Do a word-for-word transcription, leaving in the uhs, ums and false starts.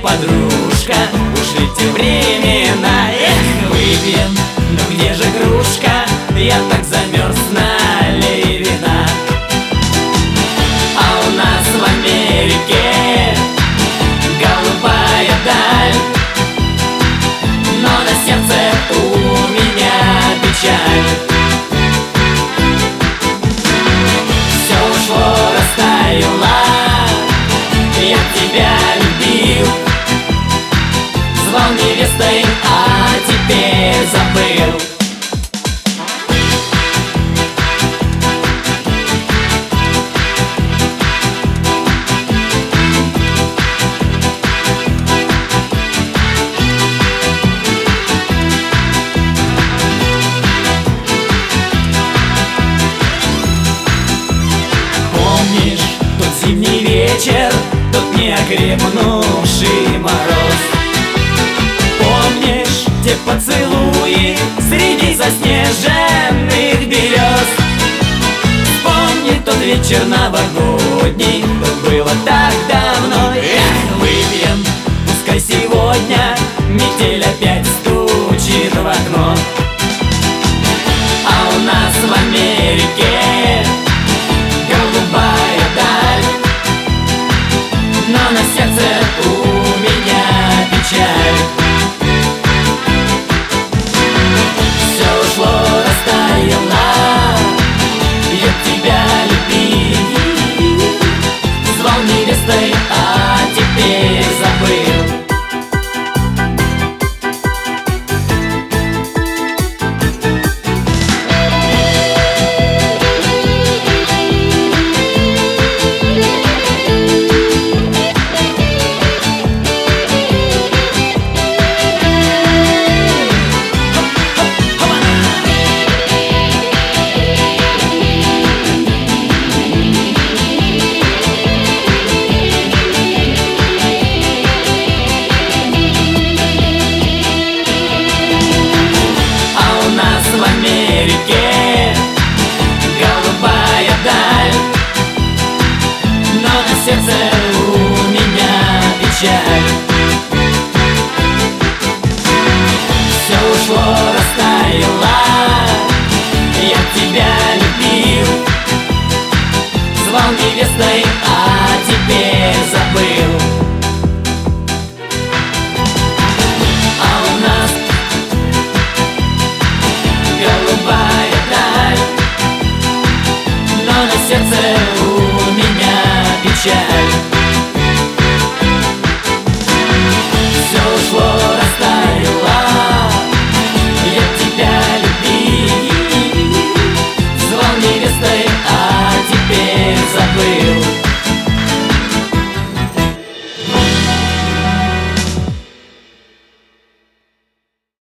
подружка, ушли те времена. Эх, выпьем, но где же кружка? Я так замерз, налей вина. А у нас в Америке голубая даль, но на сердце у меня печаль. Все ушло, растаяло, я тебя любил, звал невестой, а теперь забыл. Помнишь тот зимний вечер, тот неокрепнувший мороз? Помнишь те поцелуи среди заснеженных берез? Вспомни тот вечер новогодний, то было так давно. Эх, выпьем, пускай сегодня метель опять стучит в окно. А у нас в Америке голубая даль, но на сердце у меня печаль. Все ушло, растаяло, я тебя любил, звал невестой, а теперь забыл. В Америке голубая даль, но на сердце у меня печаль. Все ушло, растаяло, я тебя любил, звал невестой, а теперь